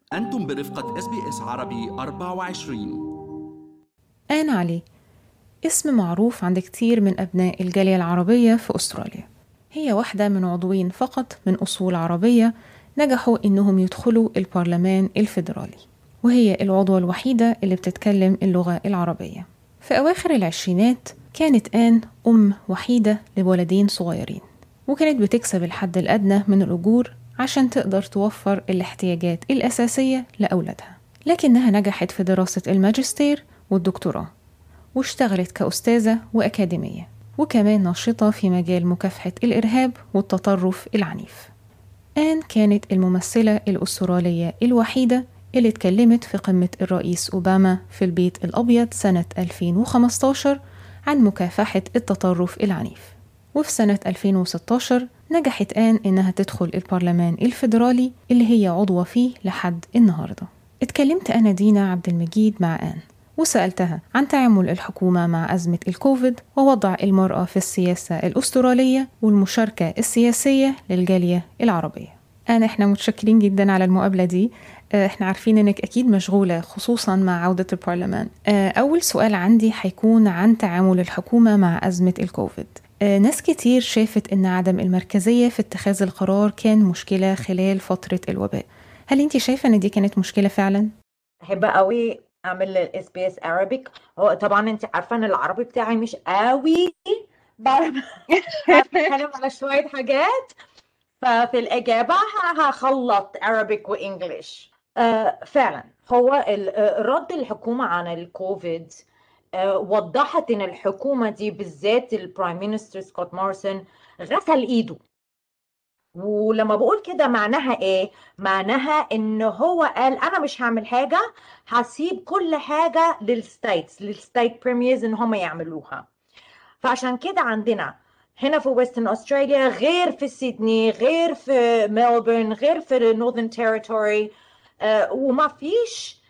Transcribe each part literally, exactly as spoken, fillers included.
أنتم برفقة إس بي إس عربي أربعة وعشرين. آن علي اسم معروف عند كتير من أبناء الجالية العربية في أستراليا. هي واحدة من عضوين فقط من أصول عربية نجحوا إنهم يدخلوا البرلمان الفيدرالي، وهي العضوة الوحيدة اللي بتتكلم اللغة العربية. في أواخر العشرينات كانت آن أم وحيدة لولدين صغيرين، وكانت بتكسب الحد الأدنى من الأجور عشان تقدر توفر الاحتياجات الأساسية لأولادها، لكنها نجحت في دراسة الماجستير والدكتوراه، واشتغلت كأستاذة وأكاديمية، وكمان ناشطة في مجال مكافحة الإرهاب والتطرف العنيف. آن كانت الممثلة الأسترالية الوحيدة اللي اتكلمت في قمة الرئيس أوباما في البيت الأبيض سنة ألفين وخمستاشر عن مكافحة التطرف العنيف. وفي سنة ألفين وستاشر نجحت آن إنها تدخل البرلمان الفيدرالي اللي هي عضوة فيه لحد النهاردة. اتكلمت أنا دينا عبد المجيد مع آن وسألتها عن تعامل الحكومة مع أزمة الكوفيد ووضع المرأة في السياسة الأسترالية والمشاركة السياسية للجالية العربية. أنا إحنا متشكرين جدا على المقابلة دي. إحنا عارفين إنك أكيد مشغولة خصوصا مع عودة البرلمان. أول سؤال عندي حيكون عن تعامل الحكومة مع أزمة الكوفيد. ناس كتير شافت إن عدم المركزية في اتخاذ القرار كان مشكلة خلال فترة الوباء. هل أنت شايفة إن دي كانت مشكلة فعلا؟ احب قوي اعمل الاس بي اس Arabic. هو طبعا انت عارفه ان العربي بتاعي مش قوي، بعرف بعرف اتكلم على شويه حاجات، ففي الاجابه ه- هخلط Arabic وانجليش. آه فعلا هو ال- آه، رد الحكومه عن الكوفيد آه وضحت ان الحكومه دي بالذات البرايم مينستر سكوت موريسون غسل ايده. ولما بقول كده معناها ايه؟ معناها ان هو قال انا مش هعمل حاجة، هسيب كل حاجة للستيتس للستيت بريميرز ان هم يعملوها. فعشان كده عندنا هنا في ويسترن استراليا غير في سيدني غير في ملبورن غير في النورثern تيريتوري، آه وما فيش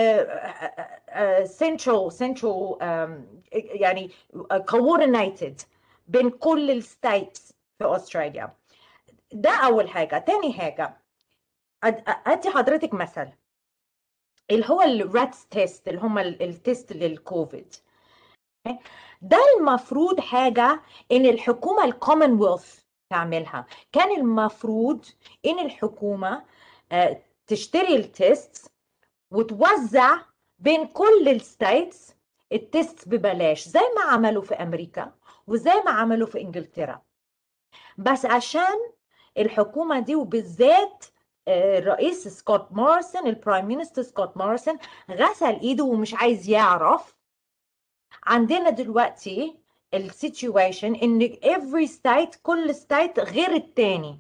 سنترال سنترال يعني coordinated بين كل الستيتس في استراليا. ده اول حاجه. تاني حاجه، أد- ادي حضرتك مثل اللي هو الراتس تيست اللي هم ال- التيست للكوفيد. ده المفروض حاجه ان الحكومه الكومنولث تعملها. كان المفروض ان الحكومه آه، تشتري التيست وتوزع بين كل الستيتس التيست ببلاش زي ما عملوا في امريكا وزي ما عملوا في انجلترا. بس عشان الحكومة دي وبالذات آه، الرئيس سكوت موريسون البرايم مينستر سكوت موريسون غسل ايده ومش عايز يعرف. عندنا دلوقتي السيتويشن ان every state كل state غير التاني.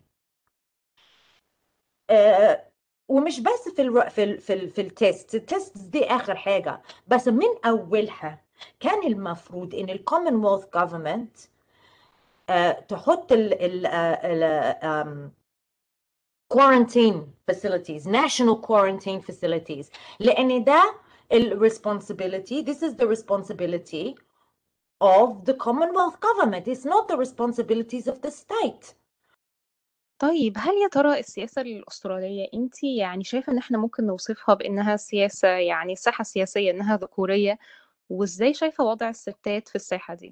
آه، ومش بس في الر... في ال... في ال... في التيست التيست دي اخر حاجة، بس من اولها كان المفروض ان الكومنولث جوفرمنت تحط ال ال ال آم، quarantine facilities national quarantine facilities، لأن ده ال responsibility this is the responsibility of the Commonwealth government. It's not the responsibilities of the state. طيب هل يا ترى السياسة الأسترالية أنت يعني شايفة إن إحنا ممكن نوصفها بإنها سياسة، يعني الساحة السياسية إنها ذكورية؟ وإزاي شايفة وضع الستات في الساحة دي؟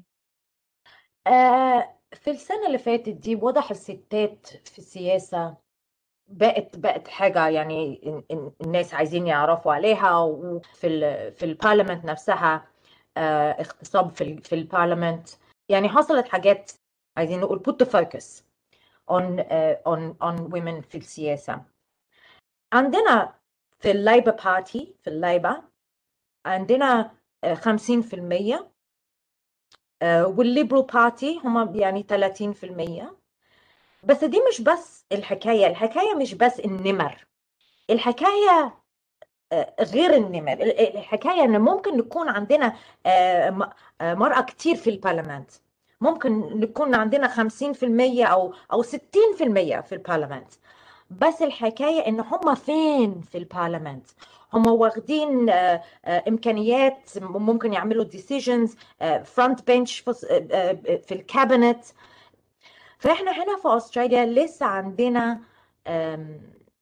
آه في السنة اللي فاتت دي وضح الستات في السياسة بقت بقت حاجة يعني ال- ال- الناس عايزين يعرفوا عليها. وفي ال في البارلمنت نفسها آه اغتصاب في ال في البارلمنت. يعني حصلت حاجات عايزين نقول put the focus on uh, on on women في السياسة. عندنا في الليبر بارتي في الليبر عندنا آه، خمسين في المية، آه، والليبرال بارتي هم يعني ثلاثين في المية. بس دي مش بس الحكاية الحكاية مش بس النمر. الحكاية آه، غير النمر. ال- ال- الحكاية ان ممكن نكون عندنا آه، م- آه، مرأة كتير في البرلمان. ممكن نكون عندنا خمسين في المية او او ستين في المية في البرلمان. بس الحكاية ان هم فين في البرلمان. هم واخدين آه، آه، امكانيات ممكن يعملوا decisions فرونت بنش في آه، آه، في الكابينت. فاحنا هنا في استراليا لسه عندنا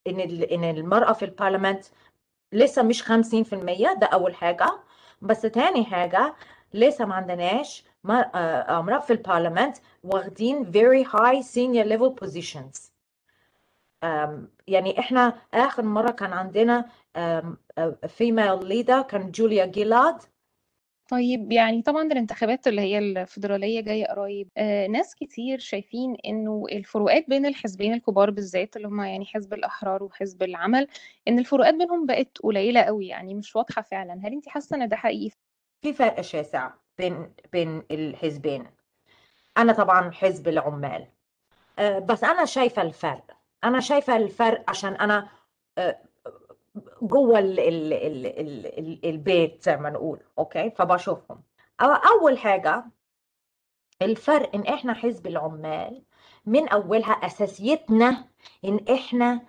ان ال- ان المرأة في البرلمان لسه مش خمسين في المية. ده اول حاجة. بس تاني حاجة، لسه ما عندناش مر- آه، امرأة في البرلمان واخدين very high senior level positions. أم، يعني احنا اخر مرة كان عندنا أم، أه، female leader كان جوليا جيلارد. طيب يعني طبعا الانتخابات اللي هي الفيدرالية جاية قريب، آه ناس كتير شايفين انه الفروقات بين الحزبين الكبار بالذات اللي هما يعني حزب الأحرار وحزب العمل، ان الفروقات بينهم بقت قليلة قوي، يعني مش واضحة فعلا. هل انت حاسة ان ده حقيقي؟ في فرق شاسع بين بين الحزبين. انا طبعا حزب العمال. أه، بس انا شايفة الفرق. انا شايفة الفرق عشان انا أه، جوه ال ال ال ال ال البيت زي ما نقول. اوكي، فبشوفهم. أو- اول حاجة، الفرق ان احنا حزب العمال من اولها اساسيتنا ان احنا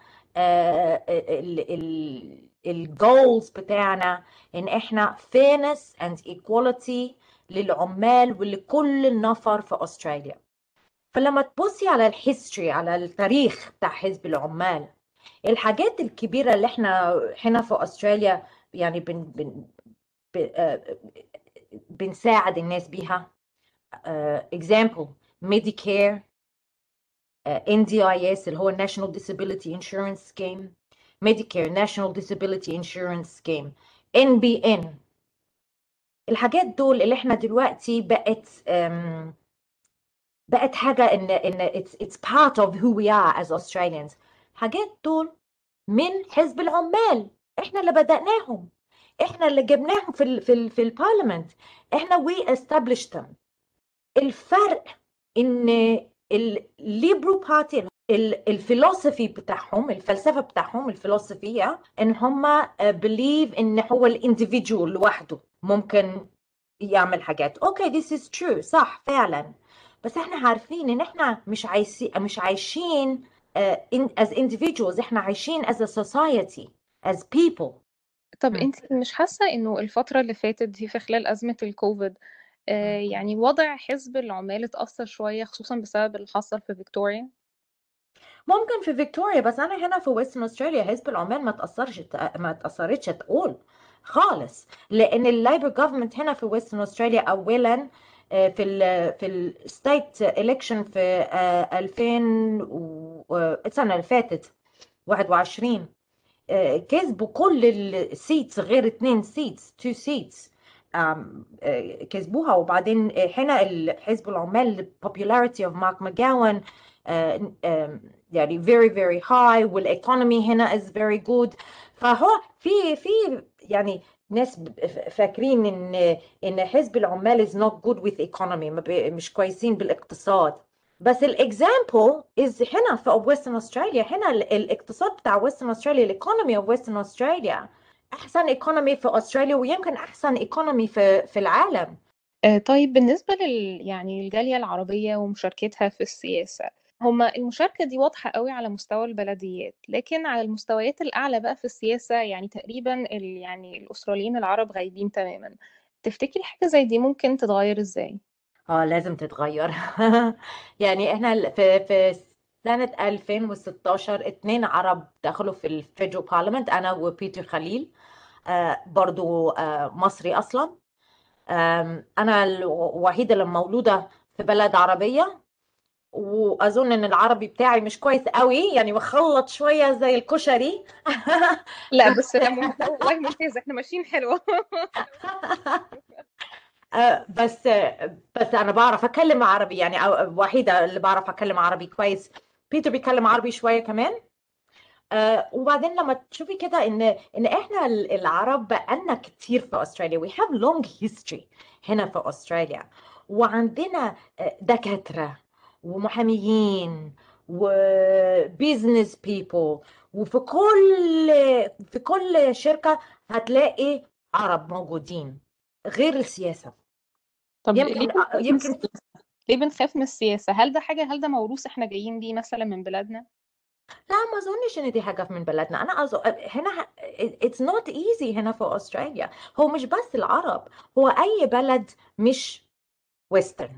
الجولز بتاعنا ان احنا fairness and equality للعمال ولكل النفر في استراليا. فلما تبصي على الهيستوري، على التاريخ بتاع حزب العمال، الحاجات الكبيرة اللي احنا هنا في استراليا يعني بن بن ب- آه، بنساعد الناس بيها. uh, example Medicare, uh, إن دي آي إس اللي هو National Disability Insurance Scheme, Medicare National Disability Insurance Scheme, إن بي إن. الحاجات دول اللي احنا دلوقتي بقت um, بقت حاجة ان ان it's it's part of who we are as Australians. حاجات دول من حزب العمال. احنا اللي بدأناهم، احنا اللي جبناهم في ال في ال في البارلمنت. احنا we established them. الفرق ان الليبرو بارتي الفلسفي بتاعهم، الفلسفه بتاعهم الفلسفيه، ان هم بليف ان هو الانديفيدوال لوحده ممكن يعمل حاجات. اوكي، this is true، صح فعلا. بس احنا عارفين ان احنا مش عايشين مش عايشين uh, in, as individuals. احنا عايشين as a society, as people. طب انت مش حاسة انه الفترة اللي فاتت دي في خلال أزمة الكوفيد، آه يعني وضع حزب العمال اتأثر شوية خصوصا بسبب اللي حصل في فيكتوريا؟ ممكن في فيكتوريا، بس انا هنا في ويسترن استراليا حزب العمال ما تاثرش ما تاثرتش تقول خالص. لان الليبر جوفرمنت هنا في ويسترن استراليا اولا آه، في ال في الستيت الكشن في آه، ألفين و- آه، السنه اللي فاتت واحد وعشرين، آه، كسبوا كل السيتس غير اتنين سيتس تو سيتس كسبوها. وبعدين آه، هنا حزب العمال popularity of مارك ماجاون يعني very very high، والايكونومي هنا is very good. فهو في في يعني ناس ب- فاكرين ان ان حزب العمال is not good with economy، ما بي- مش كويسين بالاقتصاد. بس الاكزامبل از هنا في ويسترن استراليا. هنا ال- الاقتصاد بتاع ويسترن استراليا، الايكونومي اوف ويسترن استراليا احسن ايكونومي في استراليا، ويمكن احسن ايكونومي في في العالم. آه طيب بالنسبة لل يعني الجالية العربية ومشاركتها في السياسة، هما المشاركة دي واضحة قوي على مستوى البلديات، لكن على المستويات الأعلى بقى في السياسة يعني تقريبا ال يعني الأستراليين العرب غايبين تماما. تفتكري حاجة زي دي ممكن تتغير ازاي؟ اه، لازم تتغير. يعني احنا ال- في في سنة ألفين وستاشر اتنين عرب دخلوا في الفيدرال بارلمنت، انا وبيتر خليل، آه برضو آه مصري اصلا. آم، انا الوحيدة اللي مولودة في بلد عربية، واظن ان العربي بتاعي مش كويس قوي، يعني بخلط شويه زي الكشري. لا بس لا مم... لا والله ممتاز، احنا ماشيين حلوة. آه، بس بس انا بعرف اتكلم عربي، يعني أو- الوحيده اللي بعرف اتكلم عربي كويس. بيتر بيتكلم عربي شويه كمان. آه، وبعدين لما تشوفي كده ان ان احنا ال- العرب بقالنا كتير في استراليا. we have long history هنا في استراليا، وعندنا آه، دكاترة ومحاميين وبيزنس بيبل. وفي كل في كل شركة هتلاقي عرب موجودين غير السياسة. طب ليه يمكن بنخاف من يمكن السياسة؟ ليه بنخاف من السياسة؟ هل ده حاجة هل ده موروث احنا جايين بيه مثلا من بلادنا؟ لا، ما اظنش ان دي حاجه من بلدنا. انا أظن هنا it's not easy هنا في استراليا. هو مش بس العرب، هو اي بلد مش ويسترن.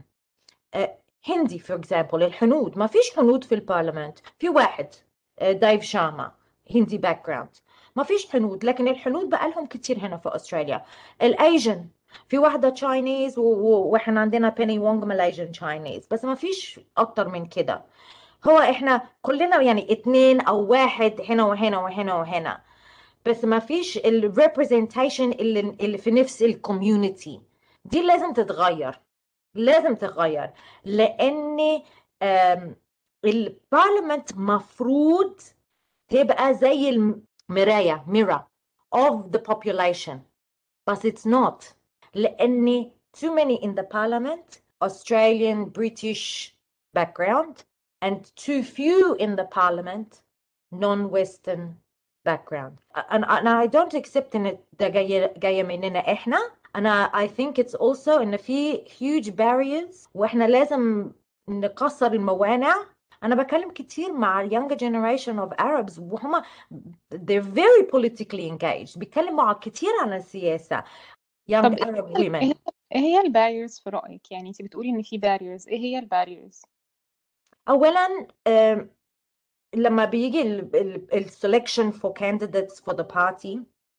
هندي فور اكزامبل، الهنود ما فيش هنود في البرلمان. في واحد، آه، دايف شاما، هندي باك جراوند. ما فيش هنود، لكن الهنود بقى لهم كتير هنا في استراليا. الايجن في واحده تشاينيز، واحنا عندنا بيني وونغ ماليزيان تشاينيز، بس ما فيش اكتر من كده. هو احنا كلنا يعني اتنين او واحد هنا وهنا وهنا وهنا، بس ما فيش الريبرزنتيشن اللي اللي في نفس الكوميونتي. دي لازم تتغير، لازم تتغير، لان البارلمنت مفروض تبقى زي المراية mirror of the population، but it's not. لأن too many in the parliament Australian British background and too few in the parliament non-Western background. and, and I don't accept إن ده جاي جاية مننا إحنا. أنا I think it's also إن في huge barriers، وإحنا لازم نكسر الموانع. أنا بكلم كتير مع younger generation of Arabs وهم they're very politically engaged، بيتكلموا كتير عن السياسة. young طب Arab ايه women. إيه هي الباريرز في رأيك؟ يعني انت بتقولي ان في باريرز، ايه هي الباريرز؟ أولا um, لما بيجي ال, ال, ال selection for candidates for the party،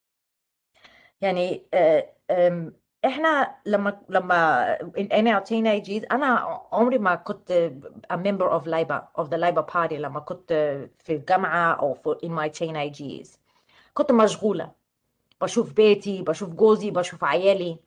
يعني uh, um, احنا لما لما in, in our teenagers، انا عمري ما كنت a member of Labour of the Labour Party لما كنت في الجامعة او في in my teenage years. كنت مشغولة، بشوف بيتي، بشوف جوزي، بشوف عيالي.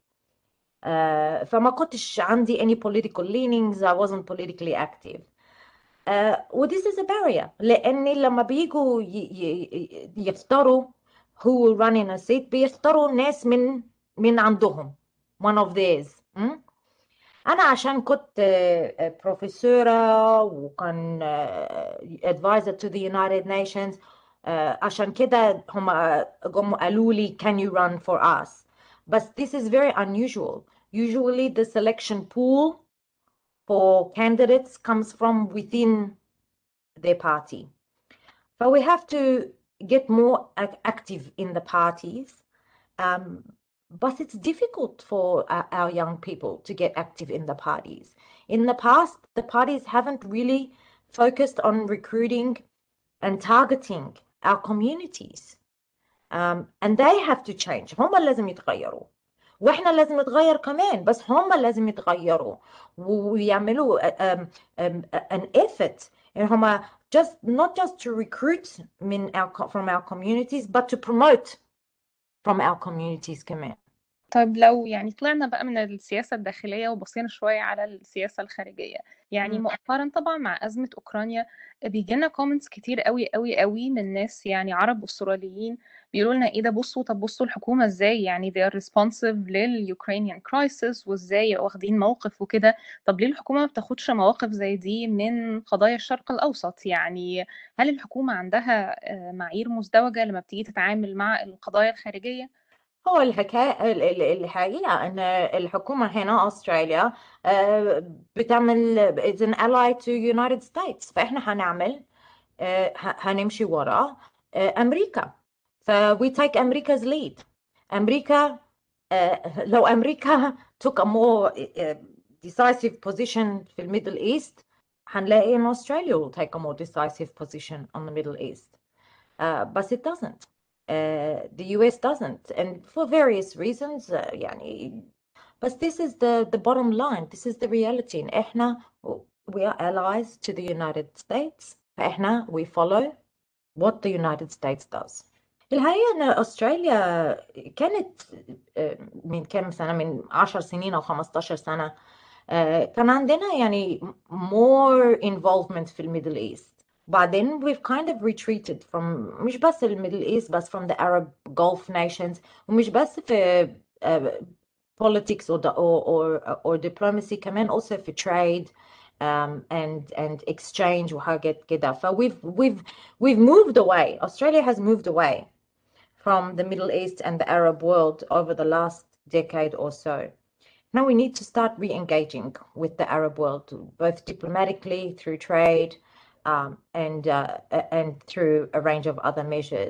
uh, فما كنتش عندي any political leanings. I wasn't politically active. uh, و this is a barrier، لأن لما بيجوا ي- ي- يختاروا who will run in a seat، بيختاروا ناس من من عندهم one of theirs. م? أنا عشان كنت uh, بروفيسورة وكان uh, advisor to the United Nations، uh, عشان كده هم جم قالوا لي can you run for us. But this is very unusual. Usually the selection pool for candidates comes from within their party. But we have to get more ac- active in the parties. Um, but it's difficult for our, our young people to get active in the parties. In the past, the parties haven't really focused on recruiting and targeting our communities. Um, and they have to change. هم لازم يتغيروا، واحنا لازم نتغير كمان، بس هم لازم يتغيروا ويعملوا um, um, an effort. يعني هم just not just to recruit من our, from our communities but to promote from our communities كمان. طيب لو يعني طلعنا بقى من السياسة الداخلية وبصينا شوية على السياسة الخارجية، يعني م. مؤخرا طبعا مع أزمة أوكرانيا بيجي لنا كومنتس كتير قوي قوي قوي من ناس يعني عرب أستراليين بيقولوا لنا ايه ده، بصوا طب بصوا الحكومة ازاي يعني they are responsive لليوكرانيان كرايسيس وازاي واخدين موقف وكده. طب ليه الحكومة ما بتاخدش مواقف زي دي من قضايا الشرق الأوسط؟ يعني هل الحكومة عندها آه، معايير مزدوجة لما بتيجي تتعامل مع القضايا الخارجية؟ هو الحكاية ال- ال- الحقيقة أن الحكومة هنا أستراليا آه، بتعمل is an ally to United States، فإحنا هنعمل آه، ه- هنمشي وراء آه، أمريكا. ف we take America's lead. أمريكا آه، لو أمريكا took a more uh, decisive position في الميدل إيست، هنلاقي إن أستراليا will take a more decisive position on the Middle East. Uh, but it doesn't. Uh, the U S doesn't, and for various reasons. Uh, يعني, but this is the the bottom line. This is the reality. إن إحنا we are allies to the United States. فإحنا we follow what the United States does. الحقيقة إن أستراليا كانت آه، من كام سنة، من عشر سنين أو خمستاشر سنة، آه، كان عندنا يعني more involvement في الميدل إيست. بعدين we've kind of retreated from مش بس الميدل إيست بس from the Arab Gulf nations، ومش بس في uh, politics or, or, or, or diplomacy، كمان also في trade um, and and exchange وحاجات كده. ف we've we've we've moved away. Australia has moved away from the Middle East and the Arab world over the last decade or so. Now we need to start re-engaging with the Arab world, both diplomatically, through trade, um, and uh, and through a range of other measures.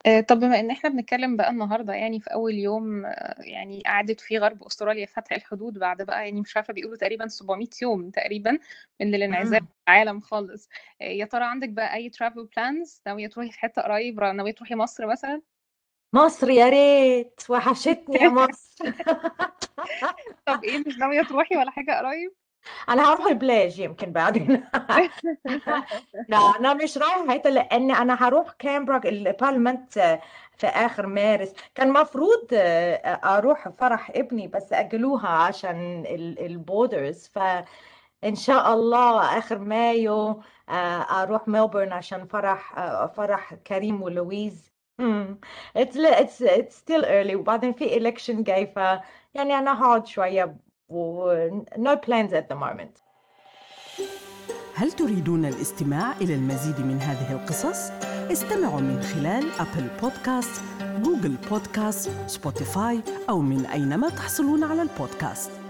آه، طب بما ان احنا بنتكلم بقى النهارده يعني في اول يوم آه، يعني قعدت فيه غرب استراليا فتح الحدود بعد بقى يعني مش عارفه بيقولوا تقريبا سبعمية يوم تقريبا من الانعزال مم. العالم خالص. آه، يا ترى عندك بقى اي travel plans؟ ناويه تروحي في حته قريب؟ ناويه تروحي مصر مثلا؟ مصر يا ريت، وحشتني يا مصر. طب ايه، مش ناويه تروحي ولا حاجه قريب؟ انا هروح البلاج يمكن بعدين. لا انا مش رايحه هيدا، لان انا هروح كامبرا البارلمنت في اخر مارس. كان مفروض آه، اروح فرح ابني بس اجلوها عشان البودرز، فان شاء الله اخر مايو آه، اروح ملبورن عشان فرح آه، فرح كريم ولويز. مم. it's it's it's still early، وبعدين في election جاي، ف يعني انا هقعد شويه و no plans at the moment. هل تريدون الاستماع إلى المزيد من هذه القصص؟ استمعوا من خلال أبل بودكاست، جوجل بودكاست، سبوتيفاي أو من أينما تحصلون على البودكاست.